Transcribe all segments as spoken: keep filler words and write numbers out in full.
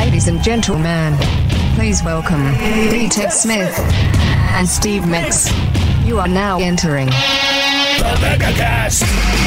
Ladies and gentlemen, please welcome D-Tech Smith and Steve Mix. You are now entering the MegaCast.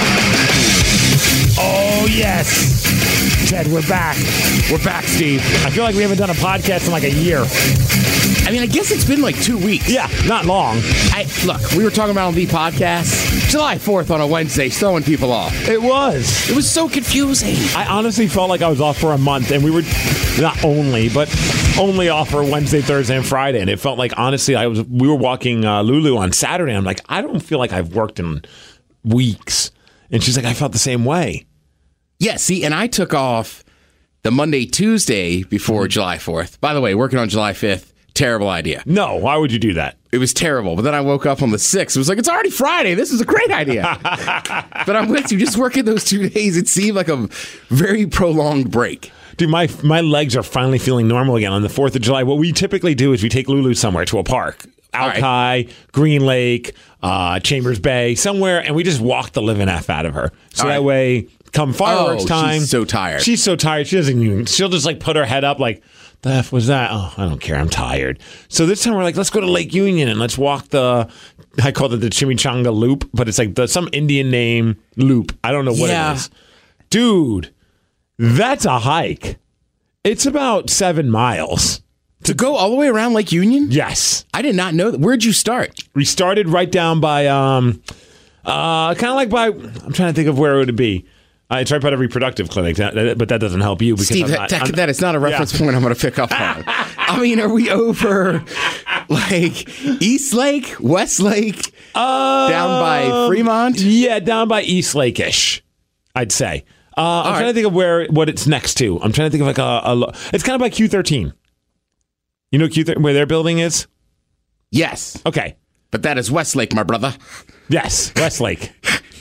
Oh, yes. Ted, we're back. We're back, Steve. I feel like we haven't done a podcast in like a year. I mean, I guess it's been like two weeks. Yeah, not long. I, look, we were talking about on the podcast July fourth on a Wednesday, throwing people off. It was. It was so confusing. I honestly felt like I was off for a month, and we were not only, but only off for Wednesday, Thursday, and Friday. And it felt like, honestly, I was. we were walking uh, Lulu on Saturday. And I'm like, I don't feel like I've worked in weeks. And she's like, I felt the same way. Yeah, see, and I took off the Monday, Tuesday before July fourth. By the way, working on July fifth, terrible idea. No, why would you do that? It was terrible. But then I woke up on the sixth. It was like, it's already Friday. This is a great idea. But I'm with you. Just working those two days, it seemed like a very prolonged break. Dude, my my legs are finally feeling normal again on the fourth of July. What we typically do is we take Lulu somewhere to a park. Alki, right. Green Lake, uh, Chambers Bay, somewhere, and we just walk the living F out of her. So All that right. way, come fireworks oh, time. She's so tired. She's so tired. She doesn't even, she'll just like put her head up like, the F was that? Oh, I don't care. I'm tired. So this time we're like, let's go to Lake Union and let's walk the, I call it the Chimichanga Loop, but it's like the, some Indian name loop. I don't know what yeah. it is. Dude, that's a hike. It's about seven miles. To go all the way around Lake Union? Yes. I did not know that. Where'd you start? We started right down by, um, uh, kind of like by, I'm trying to think of where it would be. Uh, it's right by the reproductive clinic, that, that, but that doesn't help you. Because Steve, I'm not, that, I'm, that is not a reference yeah. point I'm going to pick up on. I mean, are we over like East Lake, West Lake, um, down by Fremont? Yeah, down by East Lake-ish, I'd say. Uh, I'm right. trying to think of where what it's next to. I'm trying to think of like a, a it's kind of by Q thirteen. You know Q thirteen, where their building is? Yes. Okay. But that is Westlake, my brother. Yes, Westlake.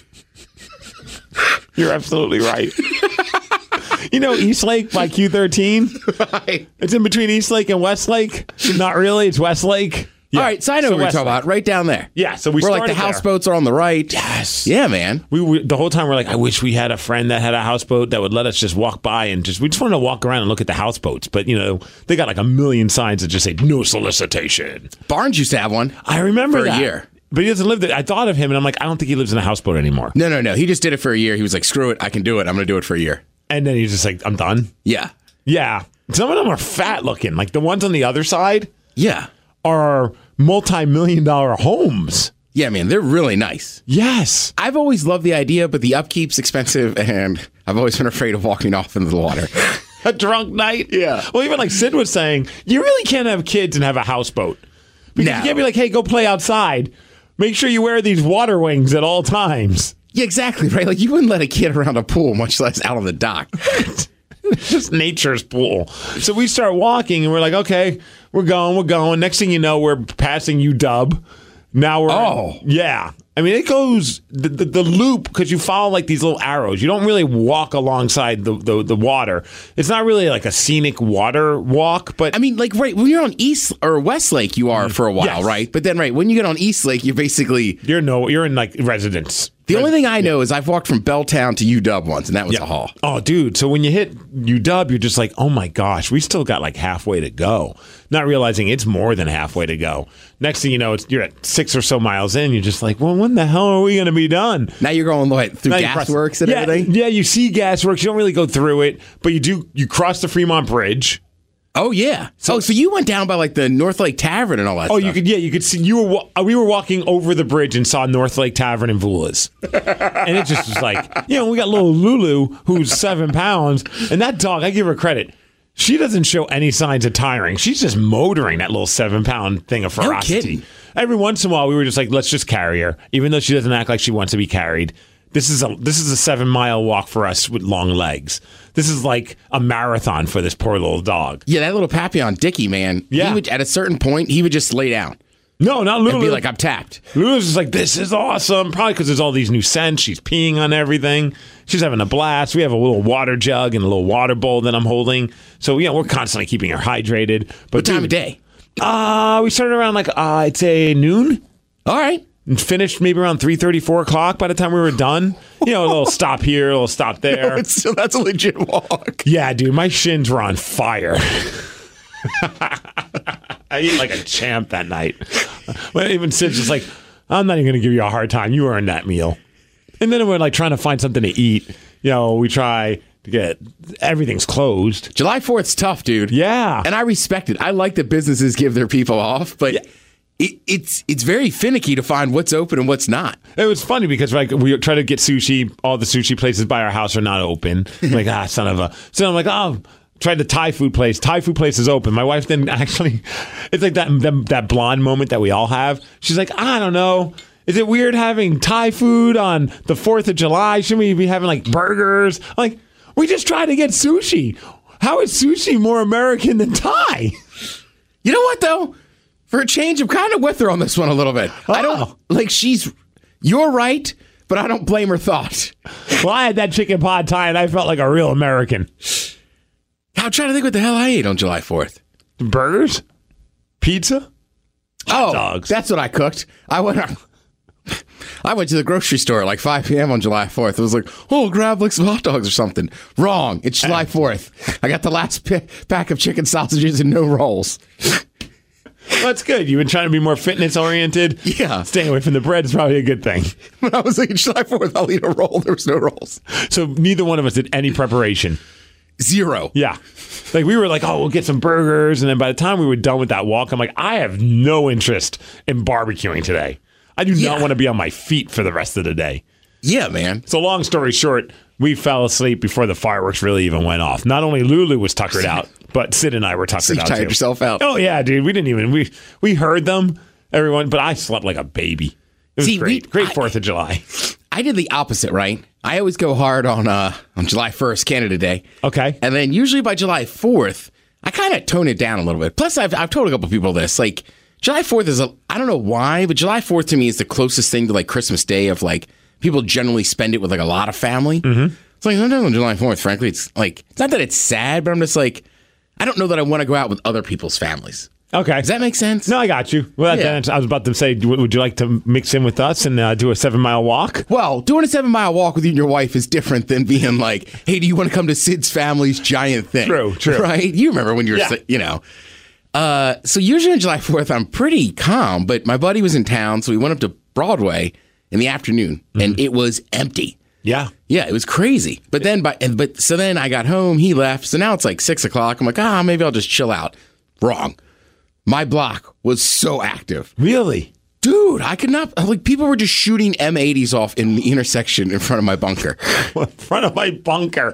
You're absolutely right. You know Eastlake by Q thirteen? Right. It's in between Eastlake and Westlake. Not really. It's Westlake. Yeah. All right, so I know so what we're talking Westlake. about. Right down there. Yeah, so we Where started like the there. houseboats are on the right. Yes. Yeah, man. We, we the whole time we're like, I wish we had a friend that had a houseboat that would let us just walk by and just we just wanted to walk around and look at the houseboats. But you know, they got like a million signs that just say no solicitation. Barnes used to have one. I remember for that. a year. But he doesn't live there. I thought of him and I'm like, I don't think he lives in a houseboat anymore. No, no, no. He just did it for a year. He was like, screw it. I can do it. I'm going to do it for a year. And then he's just like, I'm done. Yeah. Yeah. Some of them are fat looking. Like the ones on the other side Yeah. are multi-million dollar homes. Yeah, man. They're really nice. Yes. I've always loved the idea, but the upkeep's expensive, and I've always been afraid of walking off into the water. A drunk night? Yeah. Well, even like Sid was saying, you really can't have kids and have a houseboat. Because No. you can't be like, hey, go play outside. Make sure you wear these water wings at all times. Yeah, exactly, right? Like, you wouldn't let a kid around a pool, much less out on the dock. It's just nature's pool. So we start walking, and we're like, okay, we're going, we're going. Next thing you know, we're passing U W. Now we're... Oh. Yeah. I mean, it goes... The, the, the loop, because you follow, like, these little arrows. You don't really walk alongside the, the, the water. It's not really, like, a scenic water walk, but... I mean, like, right, when you're on East or West Lake, you are for a while, Yes. right? But then, right, when you get on East Lake, you basically... You're no, you're in, like, residence. The only thing I know is I've walked from Belltown to U W once, and that was Yeah. a haul. Oh, dude. So when you hit U W, you're just like, oh my gosh, we still got like halfway to go. Not realizing it's more than halfway to go. Next thing you know, it's you're at six or so miles in. You're just like, well, when the hell are we going to be done? Now you're going like, through Now you cross- gasworks and yeah, everything? Yeah, you see gasworks. You don't really go through it, but you do. You cross the Fremont Bridge. Oh, yeah. So, oh, so you went down by, like, the North Lake Tavern and all that Oh, stuff. you could. Yeah, you could see. You were. wa- We were walking over the bridge and saw North Lake Tavern and Vula's, and it just was like, you know, we got little Lulu who's seven pounds, and that dog. I give her credit. She doesn't show any signs of tiring. She's just motoring that little seven pound thing of ferocity. kidding. Every once in a while, we were just like, let's just carry her, even though she doesn't act like she wants to be carried. This is a this is a seven mile walk for us with long legs. This is like a marathon for this poor little dog. Yeah, that little Papillon Dickie, man. Yeah. He would, at a certain point, he would just lay down No, not Lulu. and be like, I'm tapped. Lulu's just like, this is awesome. Probably because there's all these new scents. She's peeing on everything. She's having a blast. We have a little water jug and a little water bowl that I'm holding. So, yeah, we're constantly keeping her hydrated. But What time dude, of day? Uh, we started around like, uh, I'd say noon. All right. and finished maybe around three thirty, four o'clock by the time we were done. You know, a little stop here, a little stop there. It's still, that's a legit walk. Yeah, dude, my shins were on fire. I ate like a champ that night. Well, even Sid's just like, I'm not even going to give you a hard time. You earned that meal. And then we're like trying to find something to eat. You know, we try to get, everything's closed. July fourth's tough, dude. Yeah. And I respect it. I like that businesses give their people off, but Yeah. it, it's it's very finicky to find what's open and what's not. It was funny because like we try to get sushi. All the sushi places by our house are not open. I'm like, ah, son of a. So I'm like, oh, tried the Thai food place. Thai food place is open. My wife then actually, it's like that, that that blonde moment that we all have. She's like, I don't know. Is it weird having Thai food on the fourth of July? Shouldn't we be having like burgers? I'm like, we just tried to get sushi. How is sushi more American than Thai? You know what, though? For a change, I'm kind of with her on this one a little bit. I Oh. don't, like, she's, you're right, but I don't blame her thought. Well, I had that chicken pad Thai and I felt like a real American. I'm trying to think what the hell I ate on July fourth. Burgers? Pizza? Oh, dogs. that's what I cooked. I went I went to the grocery store at like five p.m. on July fourth. It was like, oh, grab like some hot dogs or something. Wrong. It's July fourth. I got the last p- pack of chicken sausages and no rolls. That's good. You've been trying to be more fitness oriented. Yeah. Staying away from the bread is probably a good thing. When I was like, July fourth, I'll eat a roll. There was no rolls. So neither one of us did any preparation. Zero. Yeah. Like we were like, oh, we'll get some burgers. And then by the time we were done with that walk, I'm like, I have no interest in barbecuing today. I do Yeah. not want to be on my feet for the rest of the day. Yeah, man. So long story short, we fell asleep before the fireworks really even went off. Not only Lulu was tuckered out, but Sid and I were tuckered So you out tired too. yourself out. Oh yeah, dude. We didn't even we we heard them, everyone, but I slept like a baby. It was See, great. we- great I- Fourth of July. I did the opposite, right? I always go hard on uh, on July first, Canada Day. Okay. And then usually by July fourth, I kind of tone it down a little bit. Plus, I've, I've told a couple people this. Like, July fourth is a, I don't know why, but July fourth to me is the closest thing to like Christmas Day of like, people generally spend it with like a lot of family. Mm-hmm. It's like, sometimes on July fourth, frankly, it's like, it's not that it's sad, but I'm just like, I don't know that I want to go out with other people's families. Okay. Does that make sense? No, I got you. Well, Yeah. then I was about to say, would would you like to mix in with us and uh, do a seven mile walk? Well, doing a seven mile walk with you and your wife is different than being like, hey, do you want to come to Sid's family's giant thing? True, true. Right? You remember when you were, Yeah. si- you know. Uh, so usually on July fourth, I'm pretty calm, but my buddy was in town, so we went up to Broadway in the afternoon, Mm-hmm. and it was empty. Yeah. Yeah, it was crazy. But then, by and, but so then I got home, he left, so now it's like six o'clock. I'm like, ah, maybe I'll just chill out. Wrong. My block was so active. Really? Dude, I could not, like, people were just shooting M eighties off in the intersection in front of my bunker. In front of my bunker.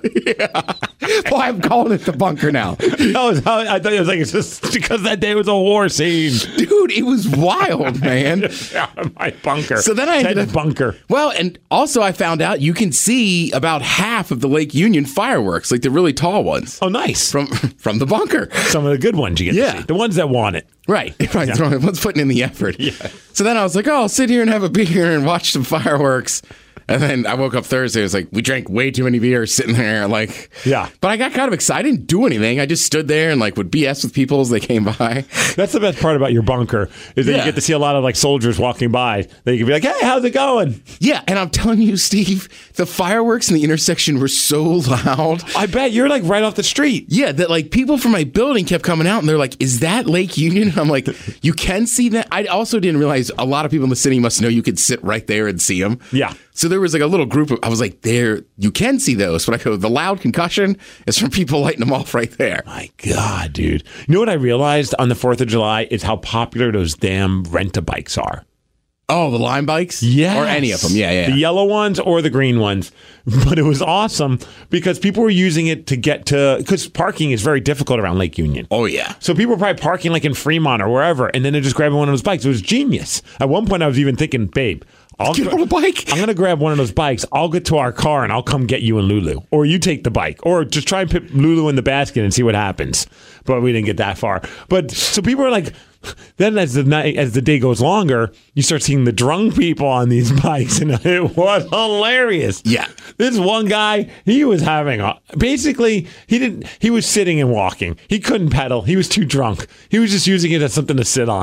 Well, I'm calling it the bunker now. That was how, I thought it was like, it's just because that day was a war scene. Dude, it was wild, man. Out of my bunker. So then I ended Ted up- bunker. Well, and also I found out you can see about half of the Lake Union fireworks, like the really tall ones, Oh, nice. from from the bunker. Some of the good ones you get Yeah. to see. The ones that want it. Right, right. Throwing, one's putting in the effort. So then I was like, oh, I'll sit here and have a beer and watch some fireworks. And then I woke up Thursday. It was like, we drank way too many beers sitting there. Like, Yeah. But I got kind of excited. I didn't do anything. I just stood there and like would B S with people as they came by. That's the best part about your bunker is that Yeah. you get to see a lot of like soldiers walking by. That you can be like, hey, how's it going? Yeah. And I'm telling you, Steve, the fireworks in the intersection were so loud. I bet you're like right off the street. Yeah, that like people from my building kept coming out and they're like, is that Lake Union? And I'm like, you can see that. I also didn't realize a lot of people in the city must know you could sit right there and see them. Yeah. So there was like a little group of, I was like, there, you can see those. But I go, the loud concussion is from people lighting them off right there. My God, dude. You know what I realized on the fourth of July is how popular those damn rent-a-bikes are. Oh, the Lime bikes? Yes. Or any of them. Yeah, yeah. The yellow ones or the green ones. But it was awesome because people were using it to get to, because parking is very difficult around Lake Union. Oh, yeah. So people were probably parking like in Fremont or wherever, and then they're just grabbing one of those bikes. It was genius. At one point, I was even thinking, babe, I'll Get on a bike. I'm going to grab one of those bikes. I'll get to our car and I'll come get you and Lulu. Or you take the bike. Or just try and put Lulu in the basket and see what happens. But we didn't get that far. But so people are like, then as the night, as the day goes longer, you start seeing the drunk people on these bikes, and it was hilarious. Yeah. This one guy, he was having a, basically, he didn't, he was sitting and walking. He couldn't pedal. He was too drunk. He was just using it as something to sit on.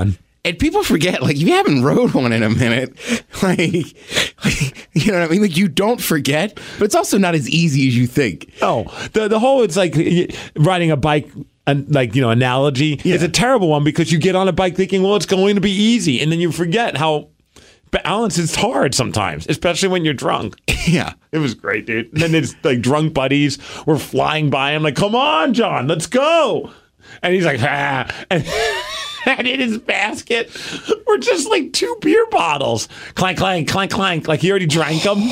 And people forget, like, you haven't rode one in a minute. Like, like, you know what I mean? Like, you don't forget, but it's also not as easy as you think. Oh, the the whole it's like riding a bike, an, like, you know, analogy. Yeah. It's a terrible one because you get on a bike thinking, well, it's going to be easy, and then you forget how balance is hard sometimes, especially when you're drunk. Yeah. It was great, dude. And then it's like drunk buddies were flying by. I'm like, come on, John, let's go. And he's like, ah. And, and in his basket were just like two beer bottles. Clank, clank, clank, clank. Like he already drank them.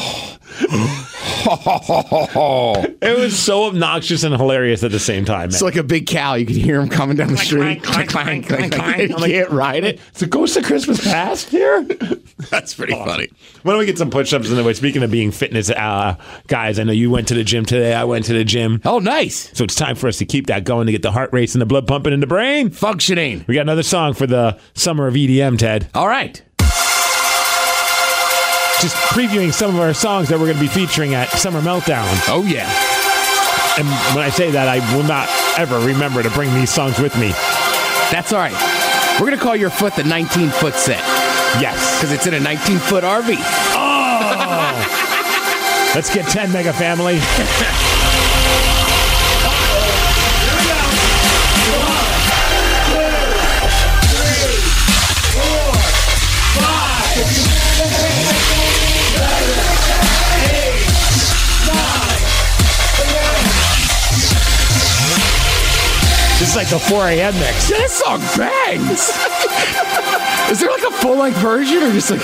It was so obnoxious and hilarious at the same time, man. It's like a big cow. You can hear him coming down the street. Clank, clank, clank, clank, clank. You can't ride it. It's a Ghost of Christmas Past here? That's pretty Oh. funny. Why don't we get some push-ups in the way? Speaking of being fitness uh, guys, I know you went to the gym today. I went to the gym. Oh, nice. So it's time for us to keep that going to get the heart racing, the blood pumping in the brain. Functioning. We got another song for the summer of E D M, Ted. All right. Just previewing some of our songs that we're going to be featuring at Summer Meltdown. Oh, yeah. And when I say that, I will not ever remember to bring these songs with me. That's all right. We're going to call your foot the nineteen-foot set Yes. because it's in a nineteen-foot R V. Oh! Let's get ten, Mega Family. This is like the four a.m. mix. This song bangs. Is there like a full-length version or just like...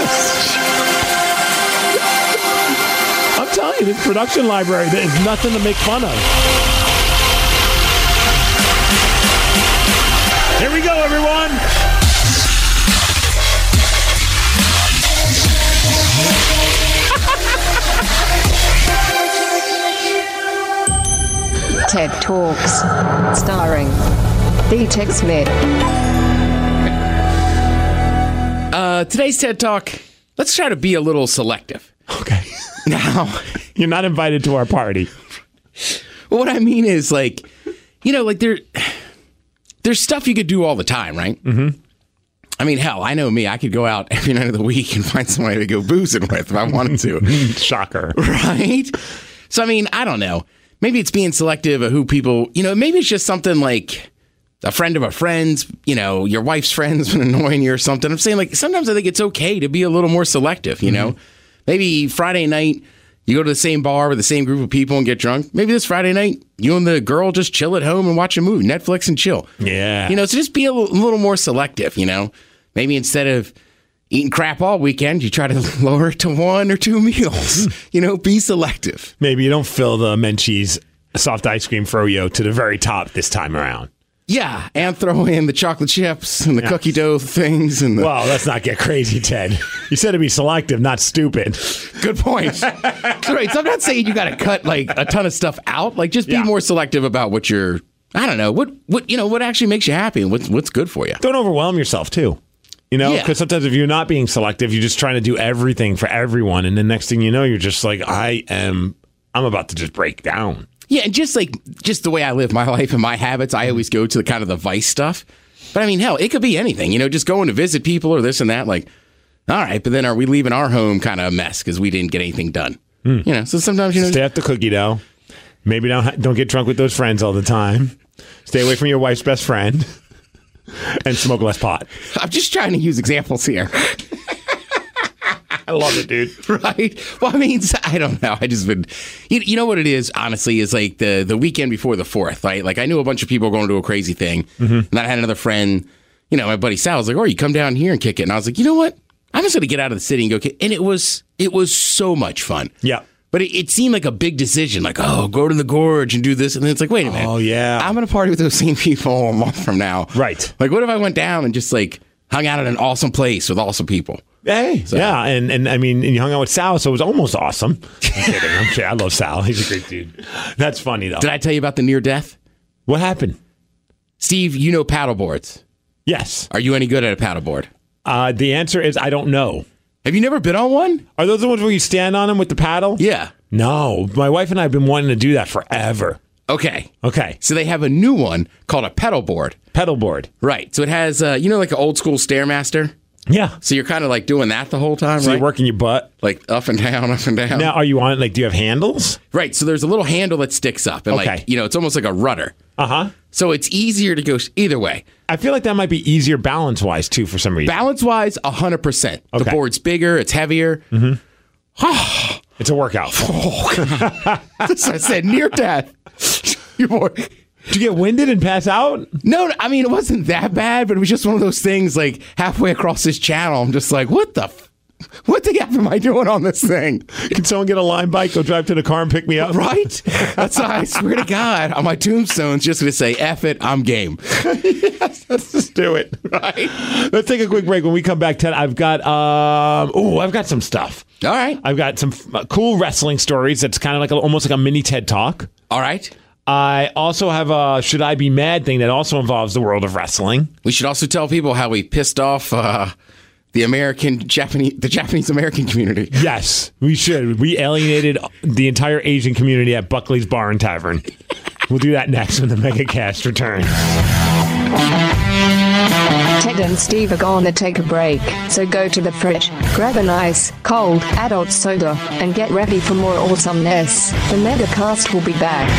I'm telling you, this production library, there is nothing to make fun of. Here we go, everyone. TED Talks. Starring D-Tech Smith. Uh, today's TED Talk, let's try to be a little selective. Okay. Now, You're not invited to our party. well, what I mean is, like, you know, like there, there's stuff you could do all the time, right? Mm-hmm. I mean, hell, I know me. I could go out every night of the week and find somebody to go boozing with if I wanted to. Shocker. Right? So, I mean, I don't know. Maybe it's being selective of who people, you know, maybe it's just something like a friend of a friend's, you know, your wife's friend's been annoying you or something. I'm saying, like, sometimes I think it's okay to be a little more selective, you know? Maybe Friday night, you go to the same bar with the same group of people and get drunk. Maybe this Friday night, you and the girl just chill at home and watch a movie, Netflix and chill. Yeah. You know, so just be a little, a little more selective, you know? Maybe instead of eating crap all weekend, you try to lower it to one or two meals. You know, be selective. Maybe you don't fill the Menchie's soft ice cream froyo to the very top this time around. Yeah, and throw in the chocolate chips and the Yeah. cookie dough things. And the... Well, let's not get crazy, Ted. You said to be selective, not stupid. Good point. Right, so I'm not saying you got to cut like a ton of stuff out. Like, just be Yeah. more selective about what you're. I don't know what what you know what actually makes you happy and what's what's good for you. Don't overwhelm yourself, too. You know, Yeah. because sometimes if you're not being selective, you're just trying to do everything for everyone. And the next thing you know, you're just like, I am, I'm about to just break down. Yeah, and just like just the way I live my life and my habits, I always go to the kind of the vice stuff. But I mean, hell, it could be anything. You know, just going to visit people or this and that. Like, all right, but then are we leaving our home kind of a mess because we didn't get anything done? You know, so sometimes you know. Stay at the cookie dough. Maybe don't don't get drunk with those friends all the time. Stay away from your wife's best friend. And smoke less pot. I'm just trying to use examples here. I love it, dude. Right? Well, I mean, I don't know. I just been, you, you know what it is, honestly, is like the, the weekend before the fourth, right? Like, I knew a bunch of people going to a crazy thing. Mm-hmm. And then I had another friend, you know, my buddy Sal was like, oh, you come down here and kick it. And I was like, you know what? I'm just going to get out of the city and go kick. And it was, it was so much fun. Yeah. But it, it seemed like a big decision, like, oh, go to the gorge and do this. And then it's like, wait a minute. Oh, yeah. I'm going to party with those same people a month from now. Right. Like, what if I went down and just, like, hung out at an awesome place with awesome people? Hey, So- yeah, and and I mean, and you hung out with Sal, so it was almost awesome. I'm kidding. I'm kidding. I love Sal. He's a great dude. That's funny though. Did I tell you about the near death? What happened? Steve, you know paddleboards. Yes. Are you any good at a paddleboard? Uh, the answer is I don't know. Have you never been on one? Are those the ones where you stand on them with the paddle? Yeah. No, my wife and I have been wanting to do that forever. Okay. Okay. So they have a new one called a pedal board. Pedal board. Right. So it has, uh, you know, like an old school Stairmaster? Yeah. So you're kind of like doing that the whole time, So right? you're working your butt. Like up and down, up and down. Now, are you on, like, do you have handles? Right. So there's a little handle that sticks up. And Okay. like, you know, it's almost like a rudder. Uh-huh. So it's easier to go either way. I feel like that might be easier balance-wise, too, for some reason. Balance-wise, one hundred percent. The Okay. board's bigger. It's heavier. Mm-hmm. It's a workout. As I said, near death. Your boy. Did you get winded and pass out? No, I mean, it wasn't that bad, but it was just one of those things like halfway across this channel, I'm just like, what the f- what the F am I doing on this thing? Can someone get a Lime bike, go drive to the car and pick me up? Right? That's why I swear to God, on my tombstone's just going to say, F it, I'm game. Yes, let's just do it. Right? Let's take a quick break. When we come back, Ted, I've got, um, oh, I've got some stuff. All right. I've got some uh, cool wrestling stories that's kind of like a, almost like a mini TED Talk. All right. I also have a Should I Be Mad thing that also involves the world of wrestling. We should also tell people how we pissed off uh, the American, Japanese, the Japanese American community. Yes, we should. We alienated the entire Asian community at Buckley's Bar and Tavern. We'll do that next when the MegaCast returns. Ted and Steve are gonna take a break, so go to the fridge, grab an ice, cold, adult soda, and get ready for more awesomeness. The MegaCast will be back.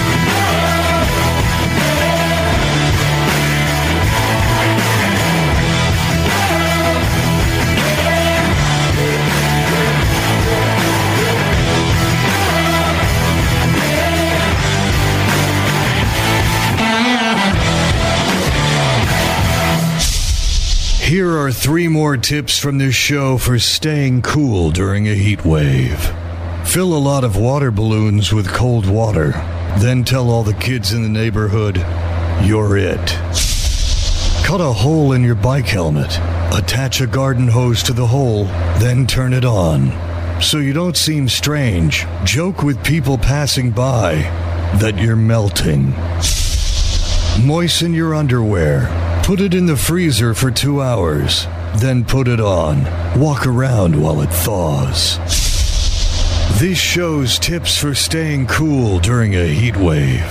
Here are three more tips from this show for staying cool during a heat wave. Fill a lot of water balloons with cold water. Then tell all the kids in the neighborhood, you're it. Cut a hole in your bike helmet. Attach a garden hose to the hole, then turn it on. So you don't seem strange, joke with people passing by that you're melting. Moisten your underwear. Put it in the freezer for two hours. Then put it on. Walk around while it thaws. This show's tips for staying cool during a heat wave.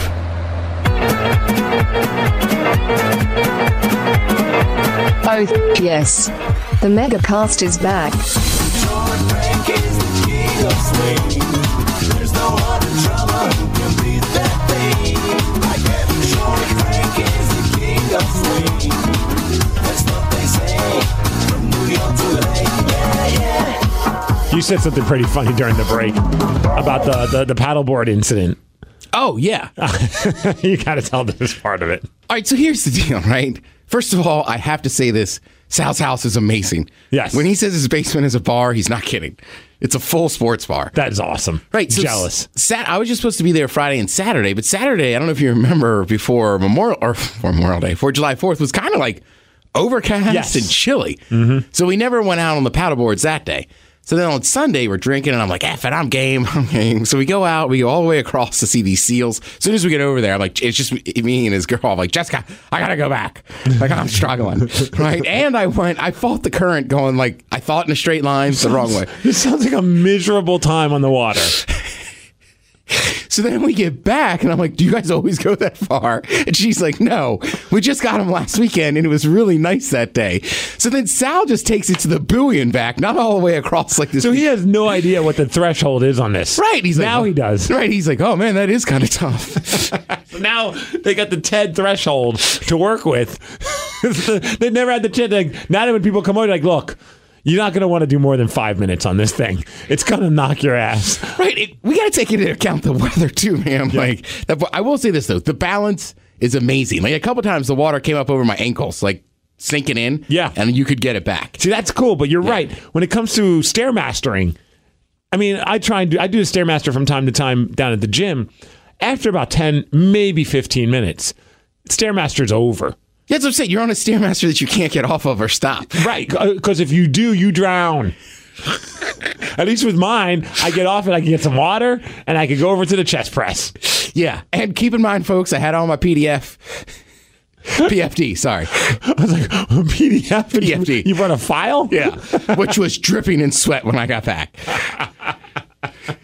Oh, yes. The MegaCast is back. You said something pretty funny during the break about the, the, the paddleboard incident. Oh, yeah. You got to tell this part of it. All right, so here's the deal, right? First of all, I have to say this. Sal's house is amazing. Yes. When he says his basement is a bar, he's not kidding. It's a full sports bar. That is awesome. Right. So Jealous. Sat- I was just supposed to be there Friday and Saturday, but Saturday, I don't know if you remember, before Memorial or before Memorial Day, before July fourth, was kind of like overcast Yes. and chilly. Mm-hmm. So we never went out on the paddle boards that day. So then on Sunday, we're drinking, and I'm like, F it, I'm game, I'm game. So we go out, we go all the way across to see these seals. As soon as we get over there, I'm like, it's just me and his girl. I'm like, Jessica, I gotta go back. Like, I'm struggling, right? And I went, I fought the current going, like, I thought in a straight line, the wrong way. This sounds like a miserable time on the water. So then we get back, and I'm like, do you guys always go that far? And she's like, no, we just got him last weekend, and it was really nice that day. So then Sal just takes it to the buoy and back, not all the way across like this. So he has no idea what the threshold is on this. Right. He's like, now oh, he does. Right. He's like, oh, man, that is kind of tough. So now they got the TED threshold to work with. They never had the TED. Like, now when people come over, like, look, you're not going to want to do more than five minutes on this thing. It's going to knock your ass. Right. It, we got to take into account the weather, too, man. Yeah. Like, that, I will say this, though. The balance is amazing. Like, a couple times the water came up over my ankles, like sinking in. Yeah. And you could get it back. See, that's cool, but you're Yeah. right. When it comes to Stairmastering, I mean, I try and do, I do a Stairmaster from time to time down at the gym. After about ten, maybe fifteen minutes, Stairmaster's over. That's what I'm saying. You're on a Stairmaster that you can't get off of or stop. Right, because if you do, you drown. At least with mine, I get off it, I can get some water, and I can go over to the chest press. Yeah. And keep in mind, folks, I had on my P D F. P F D, sorry. I was like, P D F? P F D. You brought a file? Yeah. Which was dripping in sweat when I got back.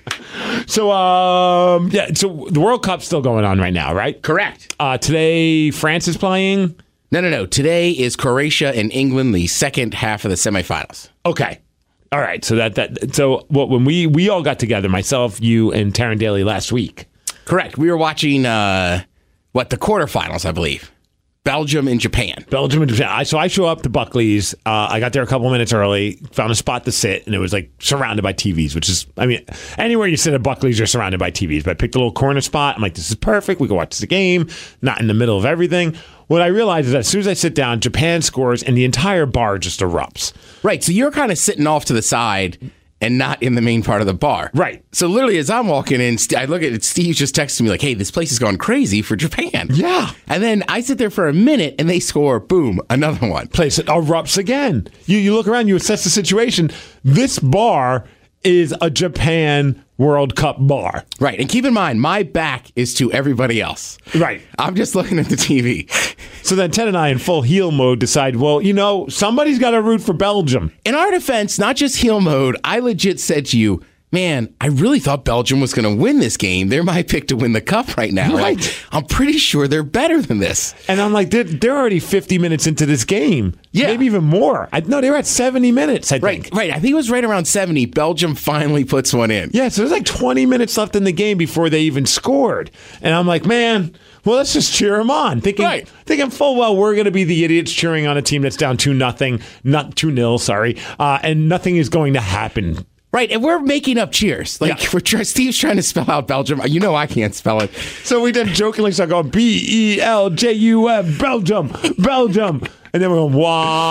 So, um, yeah, so the World Cup's still going on right now, right? Correct. Uh, today, France is playing. No, no, no. Today is Croatia and England, the second half of the semifinals. Okay. All right. So that that so what when we we all got together, myself, you, and Taryn Daly last week. Correct. We were watching uh, what the quarterfinals, I believe. Belgium and Japan. Belgium and Japan. I, so I show up to Buckley's. Uh, I got there a couple minutes early, found a spot to sit, and it was like surrounded by T Vs, which is, I mean, anywhere you sit at Buckley's, you're surrounded by T Vs. But I picked a little corner spot. I'm like, this is perfect. We can watch the game, not in the middle of everything. What I realized is that as soon as I sit down, Japan scores, and the entire bar just erupts. Right. So you're kind of sitting off to the side and not in the main part of the bar. Right. So literally, as I'm walking in, I look at it, Steve's just texting me like, hey, this place has gone crazy for Japan. Yeah. And then I sit there for a minute and they score, boom, another one. Place it erupts again. You you look around, you assess the situation. This bar is a Japan World Cup bar. Right. And keep in mind, my back is to everybody else. Right. I'm just looking at the T V. So then Ted and I, in full heel mode, decide, well, you know, somebody's got to root for Belgium. In our defense, not just heel mode, I legit said to you, man, I really thought Belgium was going to win this game. They're my pick to win the cup right now. Right. Like, I'm pretty sure they're better than this. And I'm like, they're, they're already fifty minutes into this game. Yeah. Maybe even more. I, no, they were at seventy minutes, I Right, think. right. I think it was right around seventy. Belgium finally puts one in. Yeah, so there's like twenty minutes left in the game before they even scored. And I'm like, man, well, let's just cheer them on. Thinking, Right. thinking full well we're going to be the idiots cheering on a team that's down two nothing, not two nil, sorry, uh, and nothing is going to happen. Right, and we're making up cheers. Like, Yeah. we're try- Steve's trying to spell out Belgium. You know I can't spell it. So we then jokingly start going B E L J U M, Belgium, Belgium. And then we're going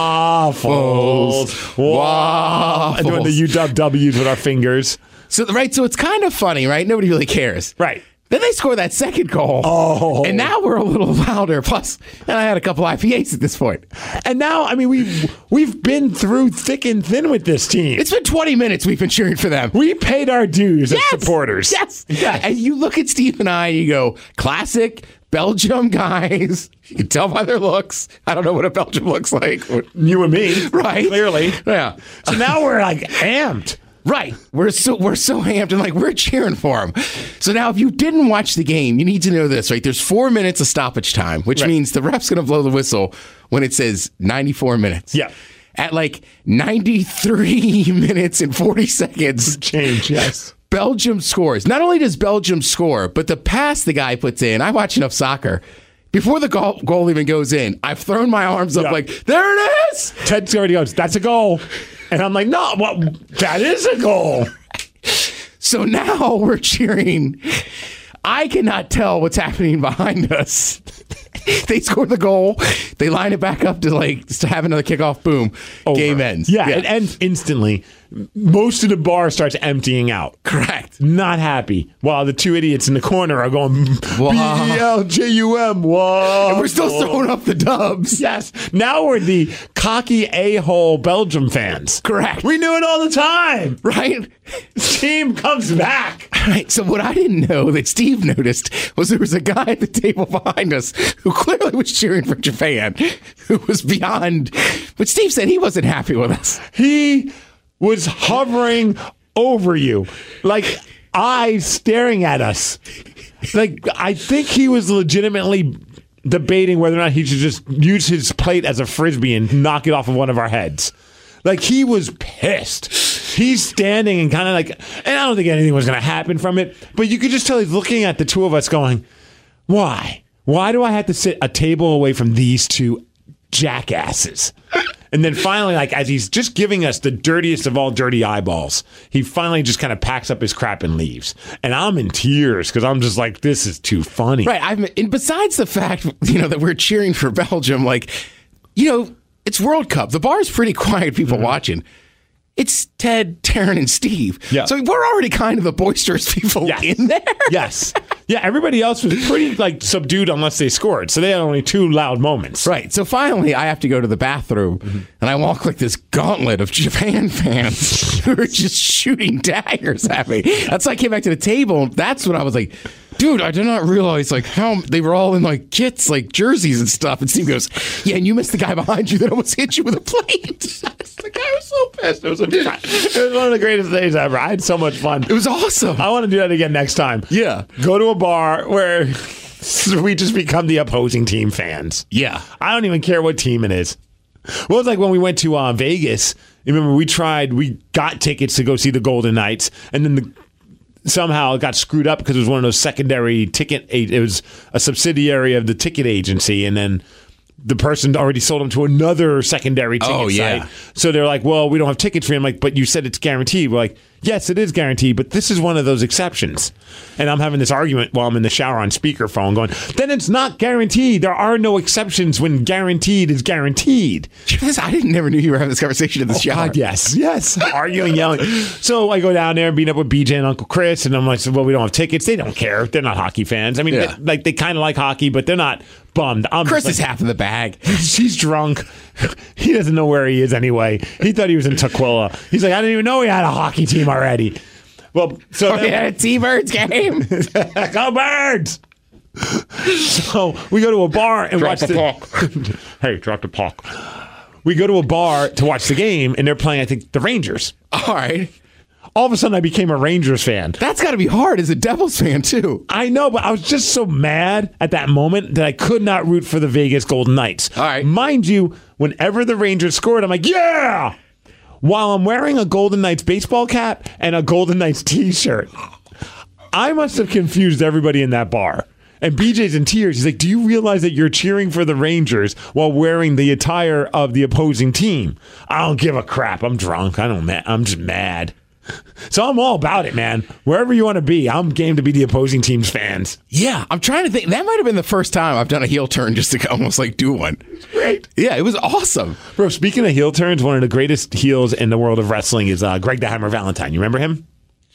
waffles, waffles. And doing the U W Ws with our fingers. So, right, so it's kind of funny, right? Nobody really cares. Right. Then they score that second goal. Oh. And now we're a little louder. Plus, and I had a couple I P As at this point. And now, I mean, we've, we've been through thick and thin with this team. It's been twenty minutes we've been cheering for them. We paid our dues Yes! as supporters. Yes. Yes. And you look at Steve and I and you go, classic Belgium guys. You can tell by their looks. I don't know what a Belgium looks like. You and me. Right. Clearly. Yeah. So now we're like amped. Right. We're so we're so amped and like we're cheering for them. So now if you didn't watch the game, you need to know this, right? There's four minutes of stoppage time, which Right. means the ref's going to blow the whistle when it says ninety-four minutes. Yeah. At like ninety-three minutes and forty seconds, Change, yes. Belgium scores. Not only does Belgium score, but the pass the guy puts in, I watch enough soccer. Before the goal, goal even goes in, I've thrown my arms up Yeah. like, there it is! Ted already goes, that's a goal. And I'm like, no, well, that is a goal. So now we're cheering. I cannot tell what's happening behind us. They score the goal. They line it back up to like to have another kickoff. Boom. Over. Game ends. Yeah, it ends instantly. Most of the bar starts emptying out. Correct. Not happy. While the two idiots in the corner are going, B Wow. E L J U M, whoa. And we're still throwing up the dubs. Yes. Now we're the cocky a-hole Belgium fans. Correct. We knew it all the time. Right? Team comes back. All right. So what I didn't know that Steve noticed was there was a guy at the table behind us who clearly was cheering for Japan, who was beyond. But Steve said he wasn't happy with us. He was hovering over you, like eyes staring at us. Like, I think he was legitimately debating whether or not he should just use his plate as a frisbee and knock it off of one of our heads. Like, he was pissed. He's standing and kind of like, and I don't think anything was going to happen from it, but you could just tell he's looking at the two of us going, why? Why do I have to sit a table away from these two jackasses? And then finally, like, as he's just giving us the dirtiest of all dirty eyeballs, he finally just kind of packs up his crap and leaves. And I'm in tears because I'm just like, this is too funny. Right. I've, and besides the fact, you know, that we're cheering for Belgium, like, you know, it's World Cup. The bar's pretty quiet, people mm-hmm. watching. It's Ted, Taryn, and Steve. Yeah. So we're already kind of the boisterous people Yes. in there. Yes. Yeah, everybody else was pretty, like, subdued unless they scored. So they had only two loud moments. Right. So finally, I have to go to the bathroom, mm-hmm. and I walk like this gauntlet of Japan fans who are just shooting daggers at me. That's why I came back to the table. That's when I was like, dude, I did not realize like how they were all in like kits, like jerseys and stuff. And Steve goes, yeah, and you missed the guy behind you that almost hit you with a plate. The guy was so pissed. It was, a, it was one of the greatest days ever. I had so much fun. It was awesome. I want to do that again next time. Yeah. Go to a bar where we just become the opposing team fans. Yeah. I don't even care what team it is. Well, it was like when we went to uh, Vegas. You remember we tried, we got tickets to go see the Golden Knights, and then the somehow it got screwed up because it was one of those secondary ticket. It was a subsidiary of the ticket agency, and then the person already sold them to another secondary ticket oh, yeah. site. So they're like, "Well, we don't have tickets for you." I'm like, "But you said it's guaranteed." We're like, "Yes, it is guaranteed, but this is one of those exceptions." And I'm having this argument while I'm in the shower on speakerphone, going, "Then it's not guaranteed. There are no exceptions when guaranteed is guaranteed." I didn't never knew you were having this conversation in the Oh, shower. God, yes, yes, arguing, yelling. So I go down there and meet up with B J and Uncle Chris, and I'm like, "Well, we don't have tickets." They don't care. They're not hockey fans. I mean, Yeah. they, like they kind of like hockey, but they're not bummed. I'm Chris like, is half in the bag. He's drunk. He doesn't know where he is anyway. He thought he was in Tukwila. He's like, I didn't even know he had a hockey team already. Well, so Oh, then, yeah, a T-Birds game. go Birds! So we go to a bar and Drop watch the the. Hey, drop the puck. We go to a bar to watch the game, and they're playing, I think, the Rangers. All right. All of a sudden, I became a Rangers fan. That's got to be hard as a Devils fan, too. I know, but I was just so mad at that moment that I could not root for the Vegas Golden Knights. All right. Mind you, whenever the Rangers scored, I'm like, yeah! While I'm wearing a Golden Knights baseball cap and a Golden Knights t-shirt. I must have confused everybody in that bar. And B J's in tears. He's like, do you realize that you're cheering for the Rangers while wearing the attire of the opposing team? I don't give a crap. I'm drunk. I don't ma- I'm just mad. So I'm all about it, man. Wherever you want to be, I'm game to be the opposing team's fans. Yeah, I'm trying to think. That might have been the first time I've done a heel turn just to almost like do one. Great. Yeah, it was awesome. Bro, speaking of heel turns, one of the greatest heels in the world of wrestling is uh, Greg the Hammer Valentine. You remember him?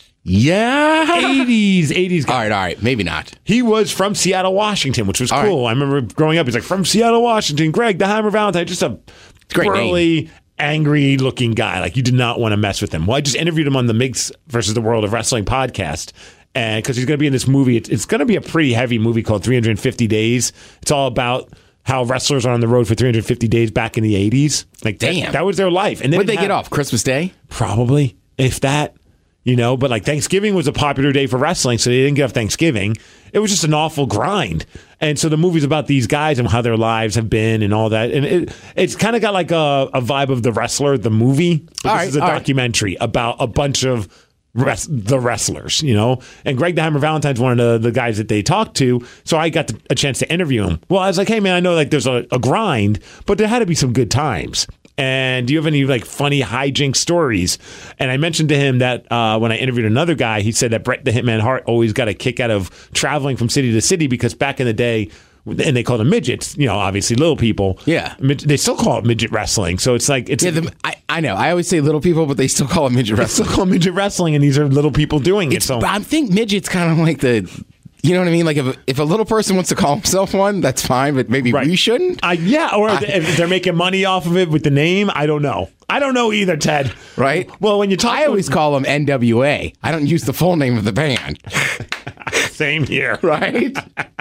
Yeah. eighties, eighties guy. All right, all right. Maybe not. He was from Seattle, Washington, which was All cool. I remember growing up, he's like, from Seattle, Washington, Greg the Hammer Valentine. Just a Great burly, angry-looking guy. Like, you did not want to mess with him. Well, I just interviewed him on the Migs versus the World of Wrestling podcast, and because he's going to be in this movie. It's, it's going to be a pretty heavy movie called three hundred fifty days. It's all about how wrestlers are on the road for three hundred fifty days back in the eighties. Like, that, Damn. that was their life. And When'd they have- get off? Christmas Day? Probably, if that. You know, but like Thanksgiving was a popular day for wrestling, so they didn't get off Thanksgiving. It was just an awful grind. And so the movie's about these guys and how their lives have been and all that. And it it's kind of got like a, a vibe of The Wrestler, the movie. But All this right, is a all right. documentary about a bunch of res- the wrestlers, you know? And Greg the Hammer Valentine's one of the, the guys that they talked to. So I got the, a chance to interview him. Well, I was like, hey, man, I know like there's a, a grind, but there had to be some good times. And do you have any like funny hijink stories? And I mentioned to him that uh, when I interviewed another guy, he said that Bret the Hitman Hart always got a kick out of traveling from city to city because back in the day, and they called them midgets, you know, obviously little people. Yeah. Mid- they still call it midget wrestling. So it's like, it's Yeah, the, I, I know. I always say little people, but they still call it midget they still wrestling. call it midget wrestling, and these are little people doing it. So But I think midget's kind of like the, you know what I mean? Like if if a little person wants to call himself one, that's fine, but maybe Right. we shouldn't. I, yeah, or if they're making money off of it with the name, I don't know. I don't know either, Ted. Right? Well, when you talk, I always call them N W A. I don't use the full name of the band. same here. Right?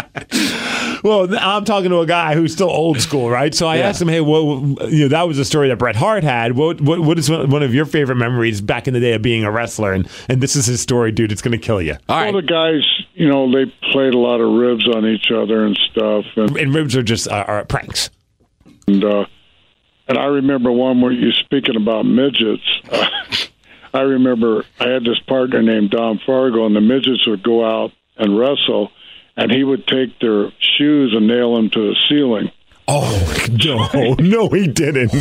Well, I'm talking to a guy who's still old school, right? So I Yeah. asked him, "Hey, what, you know, that was a story that Bret Hart had. What, what, what is one of your favorite memories back in the day of being a wrestler?" And and this is his story, dude. It's going to kill you. All All right. the guys, you know, they played a lot of ribs on each other and stuff, and And ribs are just uh, are pranks. and, uh, and I remember one where you're speaking about midgets. Uh, I remember I had this partner named Don Fargo, and the midgets would go out and wrestle, and he would take their shoes and nail them to the ceiling. Oh no, no, he didn't.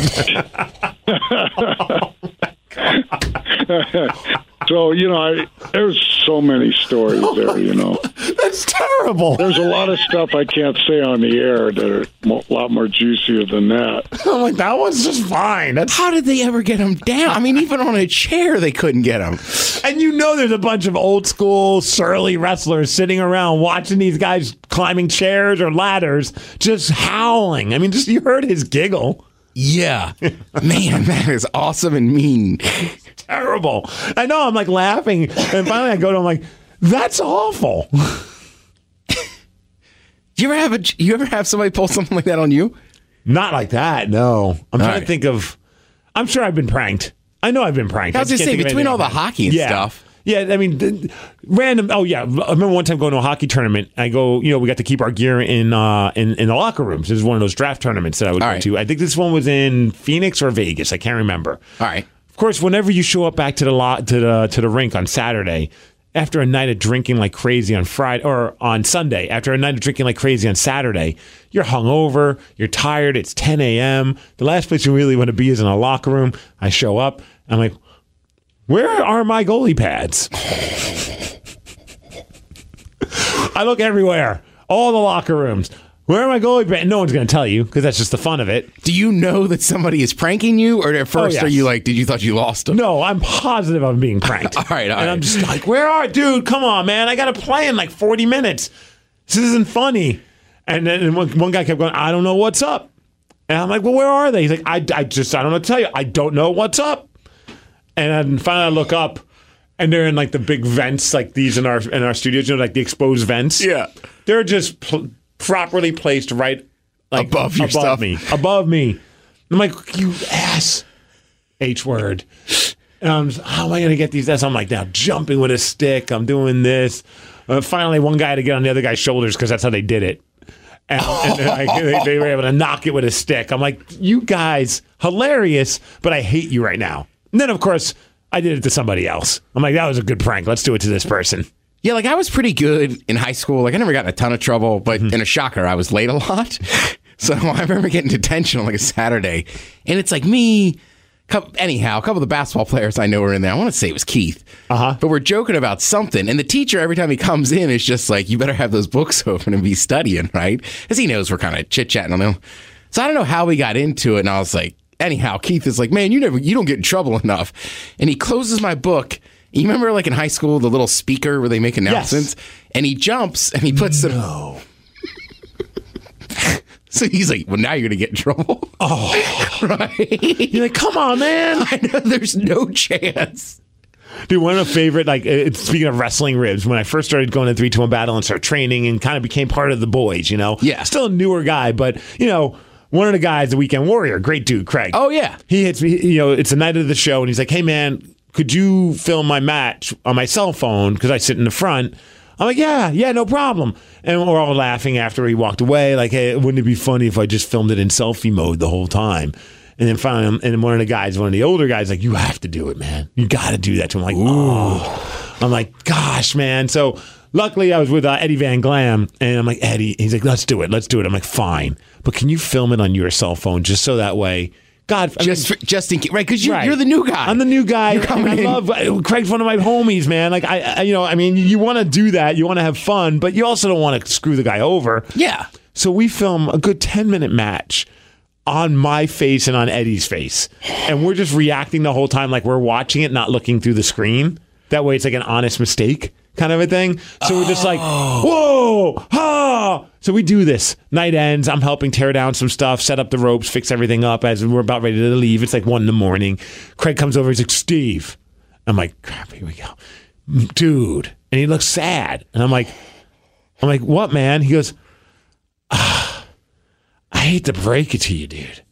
So, you know, I, there's so many stories there, you know. That's terrible. There's a lot of stuff I can't say on the air that are mo- a lot more juicier than that. I'm like, that one's just fine. That's How did they ever get him down? I mean, even on a chair, they couldn't get him. And you know there's a bunch of old school, surly wrestlers sitting around watching these guys climbing chairs or ladders, just howling. I mean, just you heard his giggle. Yeah. Man, that is awesome and mean. Terrible. I know, I'm like laughing. And finally I go to him like, that's awful. Do you ever have a, you ever have somebody pull something like that on you? Not like that, no. I'm trying right. to think of, I'm sure I've been pranked. I know I've been pranked. I was just saying, between all the hockey and yeah. stuff. Yeah, I mean, th- random. Oh yeah, I remember one time going to a hockey tournament. I go, you know, we got to keep our gear in uh, in in the locker rooms. This is one of those draft tournaments that I would All go right. to. I think this one was in Phoenix or Vegas. I can't remember. All right. Of course, whenever you show up back to the lot to the to the rink on Saturday, after a night of drinking like crazy on Friday or on Sunday, after a night of drinking like crazy on Saturday, you're hungover, you're tired. It's ten a.m. The last place you really want to be is in a locker room. I show up. I'm like, where are my goalie pads? I look everywhere, all the locker rooms. Where are my goalie pads? No one's going to tell you because that's just the fun of it. Do you know that somebody is pranking you, or at first yes. are you like, did you thought you lost them? No, I'm positive I'm being pranked. all right, all and right. I'm just like, where are, dude? Come on, man! I got to play in like forty minutes. This isn't funny. And then and one, one guy kept going, I don't know what's up. And I'm like, well, where are they? He's like, I, I just, I don't know what to tell you. I don't know what's up. And then finally I look up, and they're in like the big vents, like these in our in our studios, you know, like the exposed vents. Yeah. They're just pl- properly placed right like Above your above stuff. me, above me. I'm like, you ass, H word. And I'm just, how am I going to get these? That's I'm like now jumping with a stick. I'm doing this. Uh, finally, one guy had to get on the other guy's shoulders because that's how they did it. And, and then I, they, they were able to knock it with a stick. I'm like, you guys, hilarious, but I hate you right now. And then, of course, I did it to somebody else. I'm like, that was a good prank. Let's do it to this person. Yeah, like I was pretty good in high school. Like I never got in a ton of trouble, but Mm-hmm. in a shocker, I was late a lot. So I remember getting detention on like a Saturday, and it's like me. Couple, anyhow, a couple of the basketball players I know were in there. I want to say it was Keith. Uh-huh. But we're joking about something, and the teacher every time he comes in is just like, "You better have those books open and be studying, right?" Because he knows we're kind of chit chatting on them. So I don't know how we got into it, and I was like, anyhow, Keith is like, "Man, you never, you don't get in trouble enough," and he closes my book. You remember, like in high school, the little speaker where they make announcements, Yes. and he jumps and he puts No. it. So he's like, "Well, now you're gonna get in trouble." Oh, right? you're like, come on, man. I know there's no chance. Dude, one of the favorite, like, uh, speaking of wrestling ribs, when I first started going to three two one battle and started training and kind of became part of the boys, you know? Yeah. Still a newer guy, but, you know, one of the guys, the Weekend Warrior, great dude, Craig. Oh yeah, He hits me, you know, it's the night of the show, and he's like, hey, man, could you film my match on my cell phone? Because I sit in the front. I'm like, yeah, yeah, no problem. And we're all laughing after he walked away. Like, hey, wouldn't it be funny if I just filmed it in selfie mode the whole time? And then finally, and one of the guys, one of the older guys, like, you have to do it, man. You got to do that. So I'm like, oh. I'm like, gosh, man. So luckily, I was with uh, Eddie Van Glam, and I'm like, Eddie, he's like, let's do it, let's do it. I'm like, fine, but can you film it on your cell phone just so that way? God, I just mean, for, just in case, right? Because you, right. you're the new guy. I'm the new guy. You're coming and I in. love Craig's one of my homies, man. Like I, I you know, I mean, you want to do that, you want to have fun, but you also don't want to screw the guy over. Yeah. So we film a good ten minute match on my face and on Eddie's face, and we're just reacting the whole time like we're watching it, not looking through the screen. That way, it's like an honest mistake kind of a thing. So we're just like, whoa, ha. So we do this. Night ends. I'm helping tear down some stuff, set up the ropes, fix everything up as we're about ready to leave. It's like one in the morning. Craig comes over. He's like, Steve. I'm like, crap, here we go. Dude. And he looks sad. And I'm like, I'm like, what, man? He goes, ah, I hate to break it to you, dude.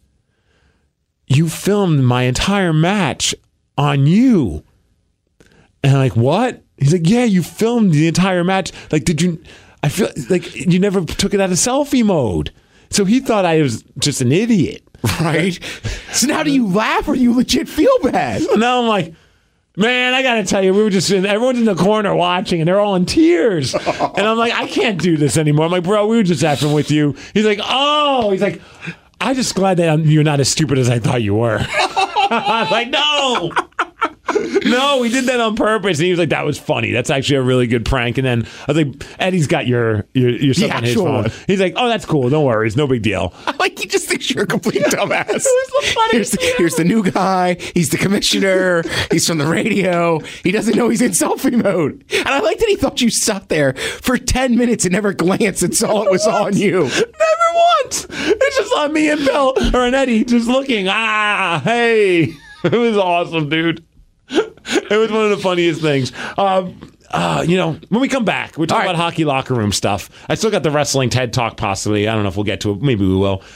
You filmed my entire match on you. And I'm like, what? He's like, yeah, you filmed the entire match. Like, did you, I feel like you never took it out of selfie mode. So he thought I was just an idiot. Right. So now do you laugh or you legit feel bad? So now I'm like, man, I got to tell you, we were just in, everyone's in the corner watching and they're all in tears. And I'm like, I can't do this anymore. I'm like, bro, we were just having with you. He's like, oh, he's like, I'm just glad that I'm, you're not as stupid as I thought you were. I was like, no. No, we did that on purpose. And he was like, that was funny. That's actually a really good prank. And then I was like, Eddie's got your your, your stuff The on his actual phone. one. He's like, oh, that's cool. Don't worry. It's no big deal. Like he just thinks you're a complete dumbass. It was the funniest here's, thing here's the new guy. He's the commissioner. He's from the radio. He doesn't know he's in selfie mode. And I like that he thought you sat there for ten minutes and never glanced and saw it was on you. Never once. It's just on me and Bill or an Eddie just looking. Ah, hey. It was awesome, dude. It was one of the funniest things. Um, uh, you know, when we come back, we're talking All right. about hockey locker room stuff. I still got the wrestling TED Talk, possibly. I don't know if we'll get to it. Maybe we will.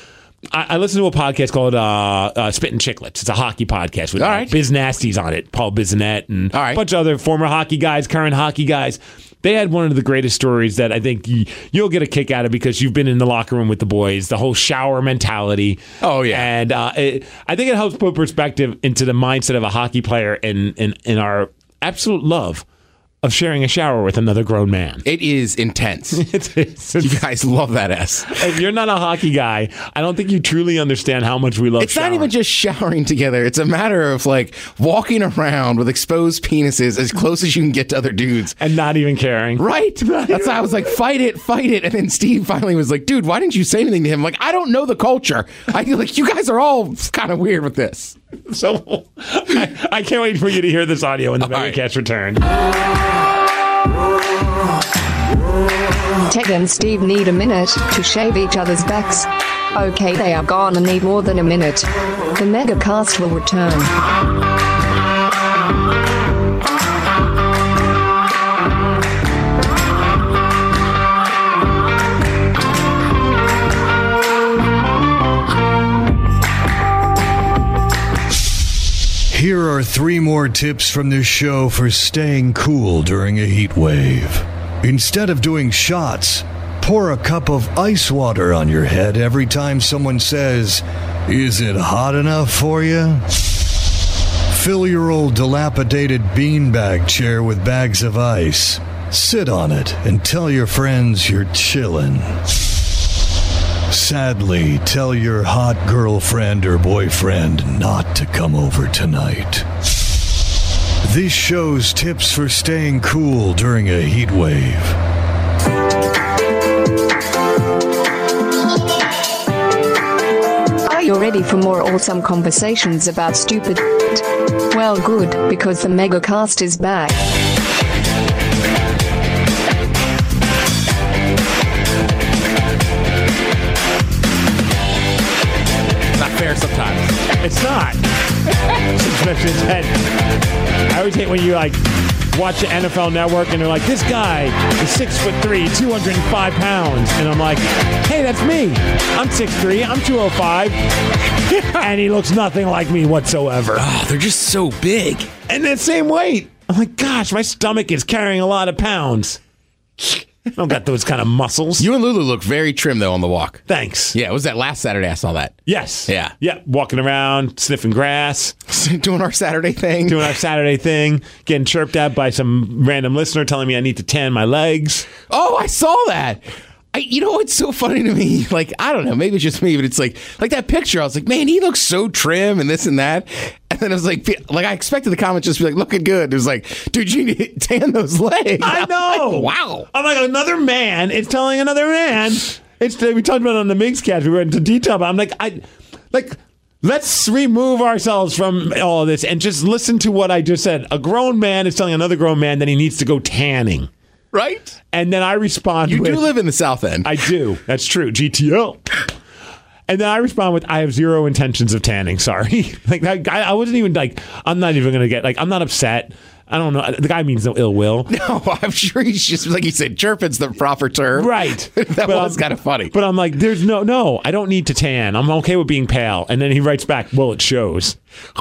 I, I listen to a podcast called uh, uh, Spittin' Chicklets. It's a hockey podcast with All uh, right. Biz Nasty's on it, Paul Bissonnette, and All right. a bunch of other former hockey guys, current hockey guys. They had one of the greatest stories that I think you, you'll get a kick out of because you've been in the locker room with the boys, the whole shower mentality. Oh, yeah. And uh, it, I think it helps put perspective into the mindset of a hockey player and, and, and our absolute love of sharing a shower with another grown man. It is intense. It's, it's, it's, You guys love that S. if you're not a hockey guy, I don't think you truly understand how much we love It's showering. not even just showering together. It's a matter of like walking around with exposed penises as close as you can get to other dudes. And not even caring. Right. That's why I was like, fight it, fight it. And then Steve finally was like, dude, why didn't you say anything to him? Like, I don't know the culture. I feel like you guys are all kind of weird with this. So I, I can't wait for you to hear this audio when the All right. Megacast return. Ted and Steve need a minute to shave each other's backs. Okay, they are gonna need more than a minute. The Megacast will return. Here are three more tips from this show for staying cool during a heat wave. Instead of doing shots, pour a cup of ice water on your head every time someone says, "Is it hot enough for you?" Fill your old dilapidated beanbag chair with bags of ice. Sit on it and tell your friends you're chillin'. Sadly, tell your hot girlfriend or boyfriend not to come over tonight. This show's tips for staying cool during a heat wave. Are you ready for more awesome conversations about stupid shit? Well, good, because the Megacast is back. Not fair sometimes. It's not. Especially his head. I always hate when you like watch the N F L Network and they're like, this guy is six foot three, two hundred five pounds, and I'm like, hey, that's me. I'm six three, I'm two oh five, and he looks nothing like me whatsoever. Oh, they're just so big. And that same weight. I'm like, gosh, my stomach is carrying a lot of pounds. I don't got those kind of muscles. You and Lulu look very trim, though, on the walk. Thanks. Yeah, it was that last Saturday I saw that. Yes. Yeah. Yeah. Walking around, sniffing grass, Doing our Saturday thing. doing our Saturday thing, getting chirped at by some random listener telling me I need to tan my legs. Oh, I saw that. I, you know what's so funny to me? Like, I don't know, maybe it's just me, but it's like, like that picture. I was like, man, he looks so trim and this and that. And then I was like, like I expected the comments just to be like, looking good. It was like, dude, you need to tan those legs. I I'm know. like, wow. I'm like, another man is telling another man. It's we talked about it on the Migscast. We went into detail, but I'm like, I like. Let's remove ourselves from all of this and just listen to what I just said. A grown man is telling another grown man that he needs to go tanning. Right? And then I respond You with, do live in the South End. I do. That's true. G T L. And then I respond with, I have zero intentions of tanning. Sorry. Like that guy, I wasn't even like, I'm not even going to get, like, I'm not upset. I don't know. The guy means no ill will. No, I'm sure he's just, like you said, chirping's the proper term. Right. That But was I'm- kind of funny. But I'm like, there's no, no, I don't need to tan. I'm okay with being pale. And then he writes back, well, it shows.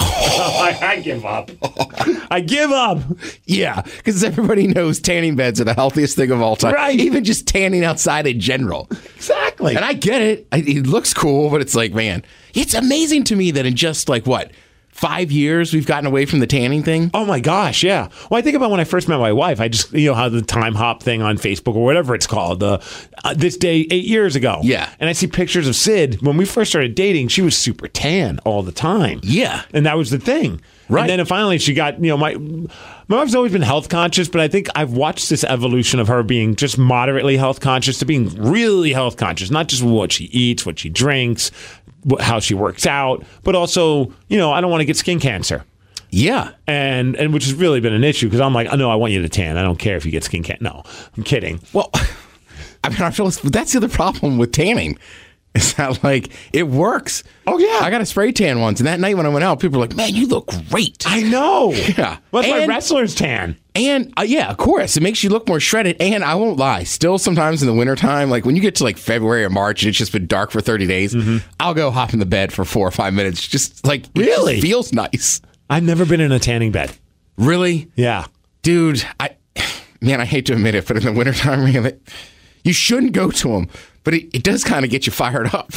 I, I give up. I give up. Yeah, because everybody knows tanning beds are the healthiest thing of all time. Right. Even just tanning outside in general. Exactly. And I get it. I, it looks cool, but it's like, man, it's amazing to me that in just like what, five years we've gotten away from the tanning thing. Oh my gosh, yeah. Well, I think about when I first met my wife. I just, you know, how the time hop thing on Facebook or whatever it's called, the uh, this day eight years ago. Yeah. And I see pictures of Sid when we first started dating. She was super tan all the time. Yeah. And that was the thing. Right. And then finally she got, you know, my my wife's always been health conscious, but I think I've watched this evolution of her being just moderately health conscious to being really health conscious, not just what she eats, what she drinks, wh- how she works out, but also, you know, I don't want to get skin cancer. Yeah. And and which has really been an issue because I'm like, oh, no, I want you to tan. I don't care if you get skin cancer. No, I'm kidding. Well, I mean, I feel that's the other problem with tanning. is that like it works. Oh, yeah. I got a spray tan once, and that night when I went out, people were like, "Man, you look great." I know. Yeah. What's my And- wrestler's tan? And uh, yeah, of course, it makes you look more shredded. And I won't lie, still sometimes in the wintertime, like when you get to like February or March and it's just been dark for thirty days, Mm-hmm. I'll go hop in the bed for four or five minutes. Just like, it Really? just feels nice. I've never been in a tanning bed. Really? Yeah. Dude, I, man, I hate to admit it, but in the wintertime, man, it- you shouldn't go to them, but it, it does kind of get you fired up.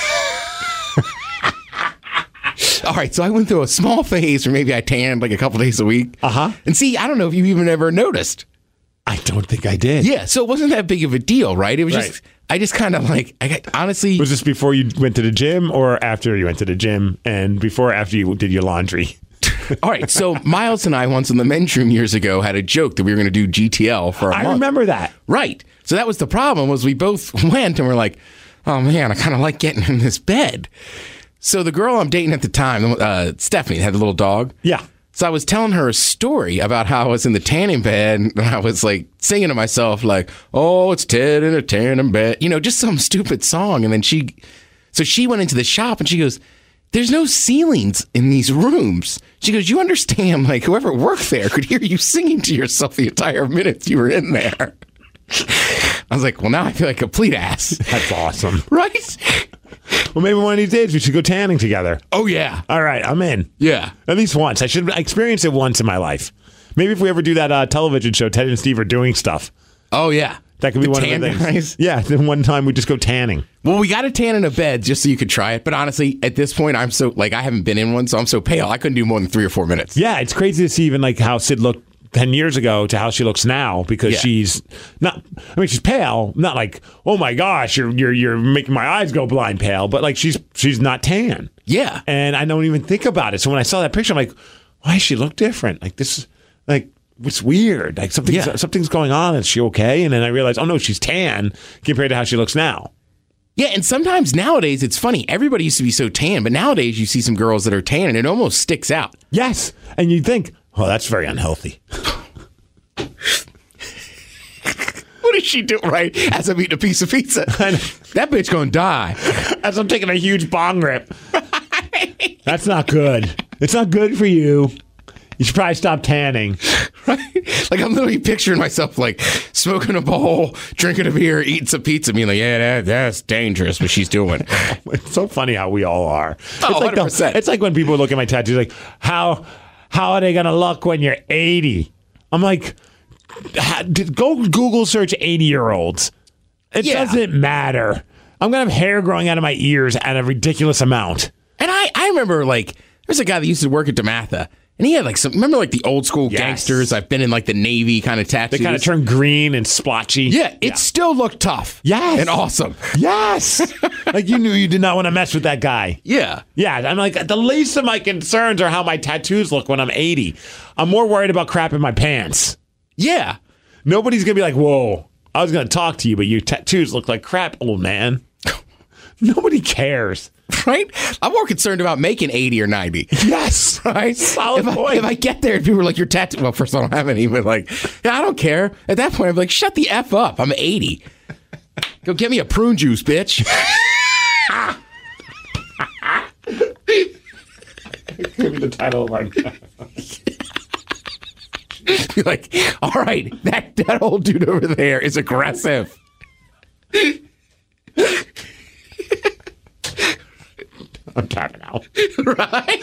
All right, so I went through a small phase where maybe I tanned like a couple days a week. Uh-huh. And see, I don't know if you even ever noticed. I don't think I did. Yeah, so it wasn't that big of a deal, right? It was Right. just, I just kind of like, I got, honestly. Was this before you went to the gym or after you went to the gym and before or after you did your laundry? All right, so Miles and I once in the men's room years ago had a joke that we were going to do G T L for a I month. remember that. Right. So that was the problem was we both went and we're like, oh man, I kind of like getting in this bed. So the girl I'm dating at the time, uh, Stephanie, had a little dog. Yeah. So I was telling her a story about how I was in the tanning bed and I was like singing to myself like, oh, it's Ted in a tanning bed. You know, just some stupid song. And then she, so she went into the shop and she goes, there's no ceilings in these rooms. She goes, you understand, like whoever worked there could hear you singing to yourself the entire minute you were in there. I was like, well, now I feel like a complete ass. That's awesome. Right? Well, maybe one of these days we should go tanning together. Oh, yeah. All right, I'm in. Yeah. At least once. I should experience it once in my life. Maybe if we ever do that uh, television show, Ted and Steve are doing stuff. Oh, yeah. That could be The one tan of the things. guys? Yeah, then one time we just go tanning. Well, we got a tan in a bed just so you could try it. But honestly, at this point, I'm so, like, I haven't been in one, so I'm so pale. I couldn't do more than three or four minutes. Yeah, it's crazy to see even like how Sid looked ten years ago to how she looks now because Yeah. she's not, I mean, she's pale, not like, oh my gosh, you're, you're, you're making my eyes go blind pale, but like she's, she's not tan. Yeah. And I don't even think about it. So when I saw that picture, I'm like, why does she look different? Like this, like, it's weird. Like something's, Yeah. something's going on. Is she okay? And then I realized, oh no, she's tan compared to how she looks now. Yeah, and sometimes nowadays, it's funny. Everybody used to be so tan, but nowadays you see some girls that are tan and it almost sticks out. Yes. And you think, oh, that's very unhealthy. What is she doing right as I'm eating a piece of pizza? That bitch gonna die. As I'm taking a huge bong rip. That's not good. It's not good for you. You should probably stop tanning. Right? Like I'm literally picturing myself like smoking a bowl, drinking a beer, eating some pizza, being like, yeah, that, that's dangerous what she's doing. It's so funny how we all are. It's Oh, like one hundred percent. it's like when people look at my tattoos like, how how are they gonna look when you're eighty? I'm like, ha- d- go Google search eighty year olds. It Yeah. doesn't matter. I'm gonna have hair growing out of my ears at a ridiculous amount. And I, I remember like there's a guy that used to work at DeMatha. And he had like some, remember like the old school Yes. gangsters? I've been in like the Navy kind of tattoos. They kind of turn green and splotchy. Yeah, it still looked tough. Yes. And awesome. Yes. Like you knew you did not want to mess with that guy. Yeah. Yeah, I'm like, the least of my concerns are how my tattoos look when I'm eighty. I'm more worried about crap in my pants. Yeah. Nobody's going to be like, whoa, I was going to talk to you, but your tattoos look like crap, old man. Nobody cares. Right? I'm more concerned about making eighty or ninety. Yes. Right? Solid if, I, point. if I get there and people are like, your tattoo, well, first of all, I don't have any, but like, yeah, I don't care. At that point, I'm like, shut the F up. I'm eighty. Go get me a prune juice, bitch. Give me the title of our Be like, all right, that, that old dude over there is aggressive. I'm tapping out. Right?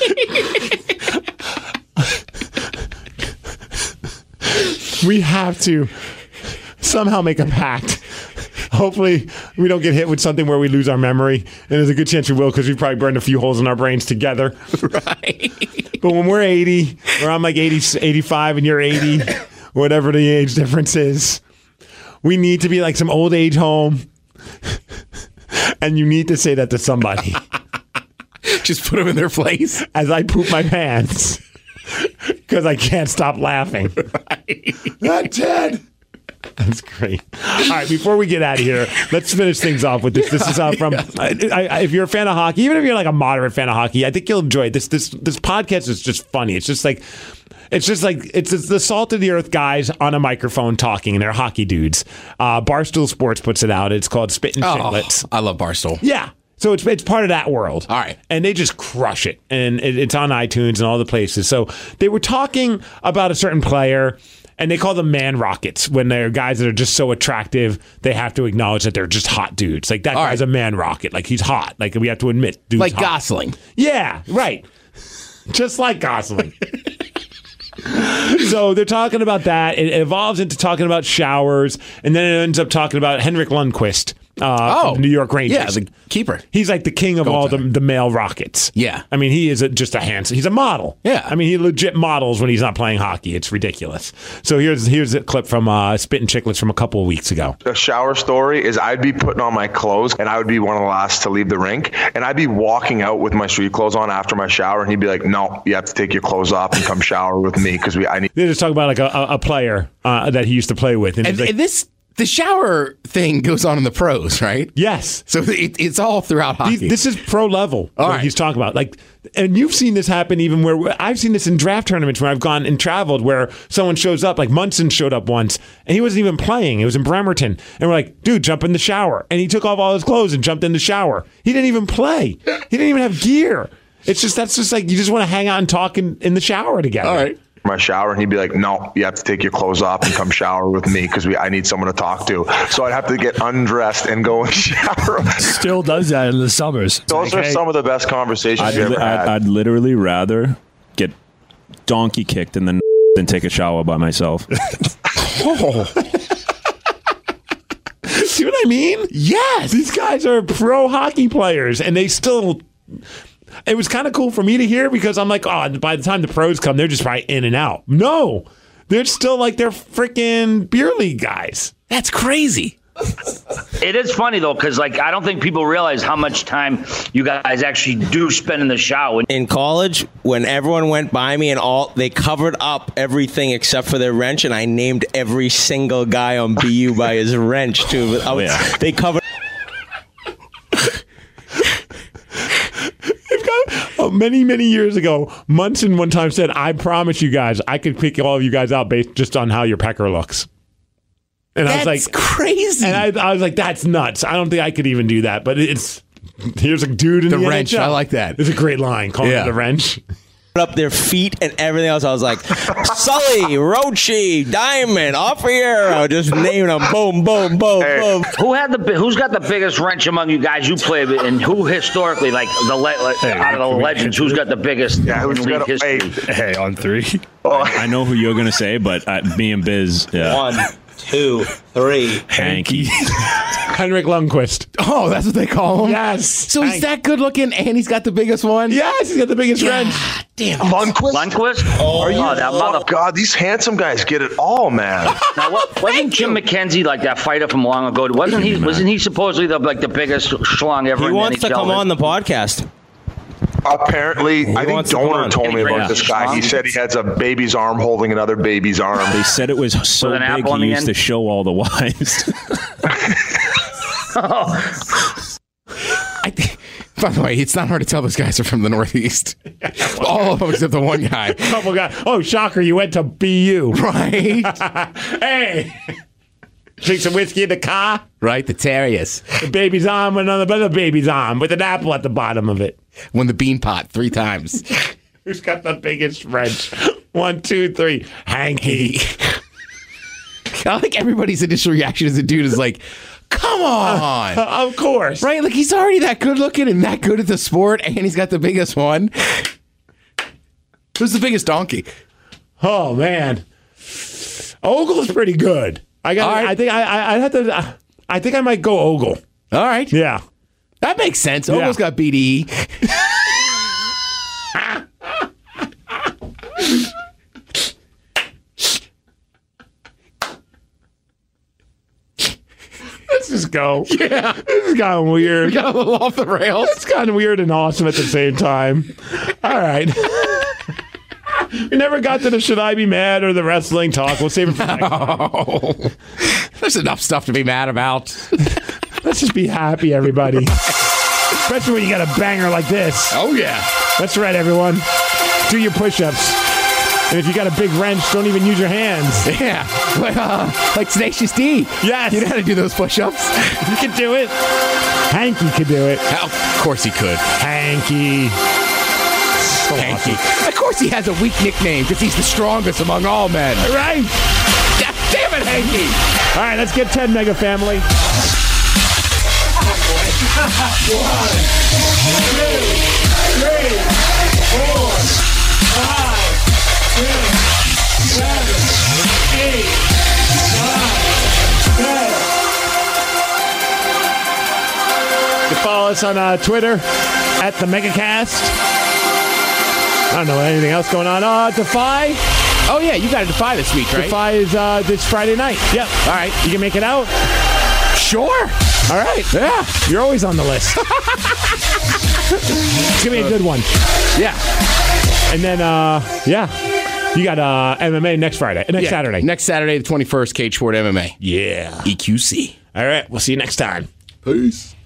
We have to somehow make a pact. Hopefully, we don't get hit with something where we lose our memory. And there's a good chance we will because we probably burned a few holes in our brains together. Right. But when we're eighty, or I'm like eighty, eighty-five and you're eighty, whatever the age difference is, we need to be like some old age home. And you need to say that to somebody. Just put them in their place. As I poop my pants. Because I can't stop laughing. Right. Not Ted. That's great. All right, before we get out of here, let's finish things off with this. This is uh, from. I, I, if you're a fan of hockey, even if you're like a moderate fan of hockey, I think you'll enjoy it. This this this podcast is just funny. It's just like. It's just like, it's, it's the salt of the earth guys on a microphone talking, and they're hockey dudes. Uh, Barstool Sports puts it out. It's called Spit and Oh, Chicklets. I love Barstool. Yeah. So it's it's part of that world. All right. And they just crush it. And it, it's on iTunes and all the places. So they were talking about a certain player, and they call them man rockets when they're guys that are just so attractive, they have to acknowledge that they're just hot dudes. Like, that All guy's right. a man rocket. Like, he's hot. Like, we have to admit, dude's Like hot. Gosling. Yeah, right. Just like Gosling. So they're talking about that. It evolves into talking about showers, and then it ends up talking about Henrik Lundqvist. Uh, Oh, from New York Rangers. Yeah, the keeper. He's like the king of all the, Goaltender. the male rockets. Yeah. I mean, he is a, just a handsome. He's a model. Yeah. I mean, he legit models when he's not playing hockey. It's ridiculous. So here's here's a clip from uh, Spit and Chicklets from a couple of weeks ago. A shower story is I'd be putting on my clothes and I would be one of the last to leave the rink, and I'd be walking out with my street clothes on after my shower, and he'd be like, "No, you have to take your clothes off and come shower with me because we I need." They're just talking about like a, a, a player uh, that he used to play with, and, And, he's like, and this, the shower thing goes on in the pros, right? yes. So it, it's all throughout hockey. These- This is pro level. All what right. he's talking about. Like, and you've seen this happen even where I've seen this in draft tournaments where I've gone and traveled where someone shows up, like Munson showed up once, and he wasn't even playing. It was in Bremerton, and we're like, "Dude, jump in the shower," and he took off all his clothes and jumped in the shower. He didn't even play. He didn't even have gear. It's just that's just like you just want to hang out and talk in, in the shower together. all right. my shower, and he'd be like, "No, you have to take your clothes off and come shower with me because we I need someone to talk to." So I'd have to get undressed and go and shower. Still does that in the summers. Those are some of the best conversations I'd, you ever li- had. I'd, I'd literally rather get donkey kicked and then than take a shower by myself. See what I mean? Yes. These guys are pro hockey players, and they still. It was kind of cool for me to hear because I'm like, oh, by the time the pros come, they're just probably in and out. No, they're still like they're freaking beer league guys. That's crazy. It is funny though, because like I don't think people realize how much time you guys actually do spend in the shower. In college, when everyone went by me and all, they covered up everything except for their wrench, and I named every single guy on B U by his wrench too. I was, yeah. They covered. Oh, many, many years ago, Munson one time said, "I promise you guys, I could pick all of you guys out based just on how your pecker looks." And That's I was like, crazy. and I, I was like, "That's nuts." I don't think I could even do that. But it's here's a dude in the, The wrench, N H L. I like that. It's a great line. Calling Yeah. it the wrench. up their feet and everything else. I was like, Sully, Rochi, Diamond, Offiero, just naming them. Boom, boom, boom, boom. Who had the bi- who's got the biggest wrench among you guys you play with, and who historically, like the le- like, out of the legends, who's got the biggest Yeah, who's in league got a- history? Hey, on three. I know who you're gonna say, but uh, me and Biz, yeah. One, two, three. Hanky. Henrik Lundqvist. Oh, that's what they call him? Yes. So he's that good looking and he's got the biggest one? Yes, he's got the biggest wrench. Damn. Lundqvist? Lundqvist? Oh, Are you? that Oh, mother. God, these handsome guys get it all, man. Now, what, wasn't Jim McKenzie like that fighter from long ago? Wasn't he? Wasn't he supposedly the like the biggest schlong ever? He in wants the to N H L? come on the podcast. Apparently, I think wants to come Donor on. told me Any about this guy. He great- said he has a baby's arm holding another baby's arm. They said it was so With an big apple on he the used end? to show all the wives. I th- By the way, it's not hard to tell those guys are from the Northeast. All of them except the one guy. Couple guys. Oh, shocker! You went to B U, Right? Hey, drink some whiskey in the car. Right, the Terriers. The baby's arm, another other baby's arm with an apple at the bottom of it. Won the bean pot three times. Who's got the biggest wrench? One, two, three. Hanky. I like everybody's initial reaction as a dude is like, come on. Of course. Right? Like he's already that good looking and that good at the sport, and he's got the biggest one. Who's the biggest donkey? Oh man, Ogle's pretty good. I got. All right. I think I. I I'd have to. I think I might go Ogle. All right. Yeah. That makes sense. Yeah. Ogle's got B D E. Let's just go. Yeah. This is kind of weird. Got a little off the rails. It's kind of weird and awesome at the same time. All right. We never got to the should I be mad or the wrestling talk. We'll save it for next time. Oh, there's enough stuff to be mad about. Let's just be happy, everybody. Especially when you got a banger like this. Oh, yeah. That's right, everyone. Do your push-ups. And if you got a big wrench, don't even use your hands. Yeah. Like, uh, like Tenacious D. Yes. You know how to do those push ups. You can do it. Hanky could do it. Help. course he could. Hanky. Hanky. Of course he has a weak nickname because he's the strongest among all men. Right? Damn it, Hanky. All right, let's get ten Mega Family. One, two, three, four, five, six, seven, eight, nine, ten. You follow us on uh, Twitter at the MegaCast. I don't know anything else going on. Uh, Defy. Oh, yeah, you got a Defy this week, right? Defy is uh, this Friday night. Yep. All right. You can make it out? Sure. All right. Yeah. You're always on the list. It's going to be a good one. Yeah. And then, uh, yeah, you got uh, M M A next Friday. Next yeah. Saturday. Next Saturday, the twenty-first, Cage Sport M M A. Yeah. E Q C. All right. We'll see you next time. Peace.